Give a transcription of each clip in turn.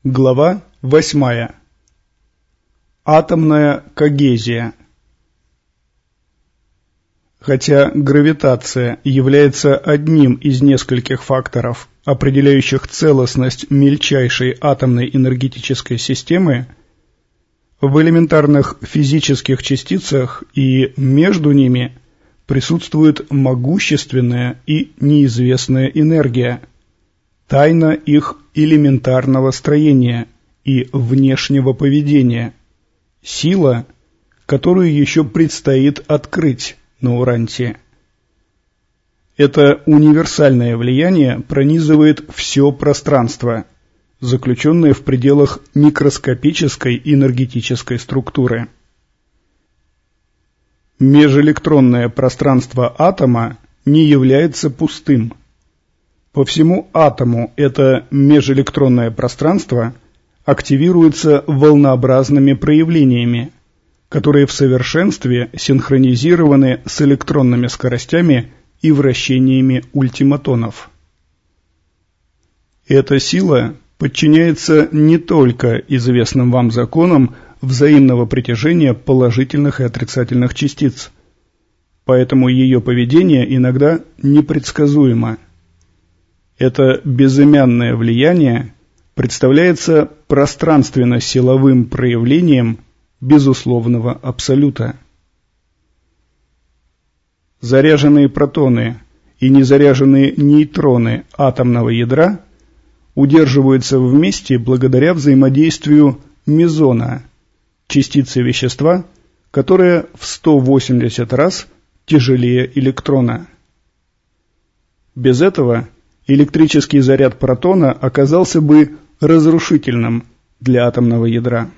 Глава 8. Атомная когезия. Хотя гравитация является одним из нескольких факторов, определяющих целостность мельчайшей атомной энергетической системы, в элементарных физических частицах и между ними присутствует могущественная и неизвестная энергия, тайна их элементарного строения и внешнего поведения, сила, которую еще предстоит открыть на Урантии. Это универсальное влияние пронизывает все пространство, заключенное в пределах микроскопической энергетической структуры. Межэлектронное пространство атома не является пустым. По всему атому это межэлектронное пространство активируется волнообразными проявлениями, которые в совершенстве синхронизированы с электронными скоростями и вращениями ультиматонов. Эта сила подчиняется не только известным вам законам взаимного притяжения положительных и отрицательных частиц, поэтому ее поведение иногда непредсказуемо. Это безымянное влияние представляется пространственно-силовым проявлением безусловного абсолюта. Заряженные протоны и незаряженные нейтроны атомного ядра удерживаются вместе благодаря взаимодействию мезона, частицы вещества, которая в 180 раз тяжелее электрона. Без этого электрический заряд протона оказался бы разрушительным для атомного ядра.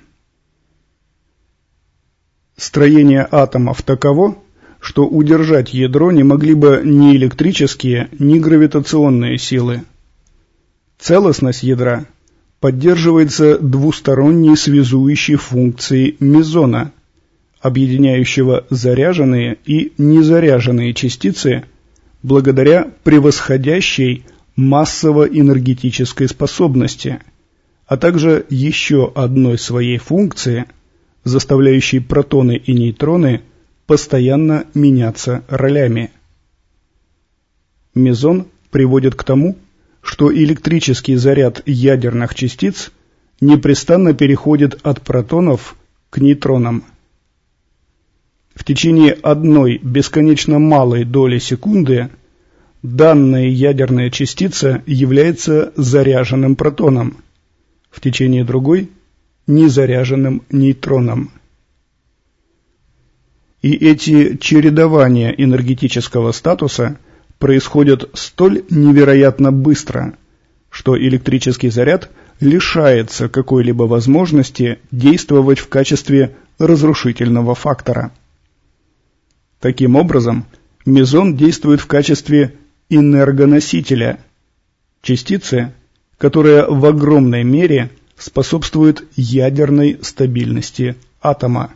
Строение атомов таково, что удержать ядро не могли бы ни электрические, ни гравитационные силы. Целостность ядра поддерживается двусторонней связующей функцией мезона, объединяющего заряженные и незаряженные частицы благодаря превосходящей массово-энергетической способности, а также еще одной своей функции, заставляющей протоны и нейтроны постоянно меняться ролями. Мезон приводит к тому, что электрический заряд ядерных частиц непрестанно переходит от протонов к нейтронам. В течение одной бесконечно малой доли секунды данная ядерная частица является заряженным протоном, в течение другой – незаряженным нейтроном. И эти чередования энергетического статуса происходят столь невероятно быстро, что электрический заряд лишается какой-либо возможности действовать в качестве разрушительного фактора. Таким образом, мезон действует в качестве энергоносителя, частицы, которая в огромной мере способствует ядерной стабильности атома.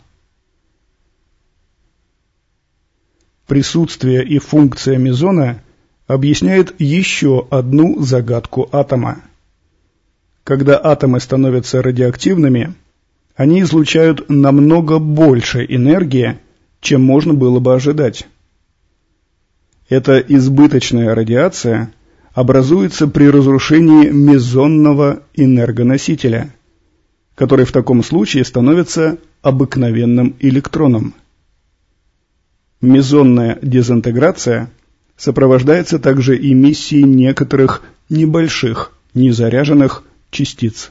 Присутствие и функция мезона объясняет еще одну загадку атома. Когда атомы становятся радиоактивными, они излучают намного больше энергии, чем можно было бы ожидать. Эта избыточная радиация образуется при разрушении мезонного энергоносителя, который в таком случае становится обыкновенным электроном. Мезонная дезинтеграция сопровождается также эмиссией некоторых небольших незаряженных частиц.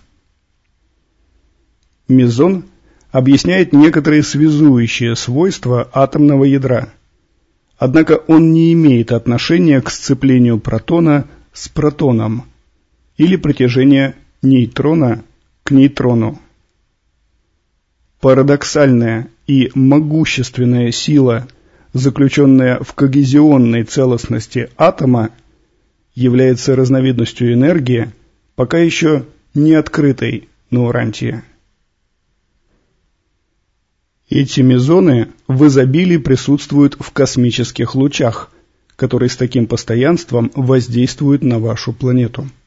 Мезон объясняет некоторые связующие свойства атомного ядра, однако он не имеет отношения к сцеплению протона с протоном или притяжения нейтрона к нейтрону. Парадоксальная и могущественная сила, заключенная в когезионной целостности атома, является разновидностью энергии, пока еще не открытой на Урантии. Эти мезоны в изобилии присутствуют в космических лучах, которые с таким постоянством воздействуют на вашу планету.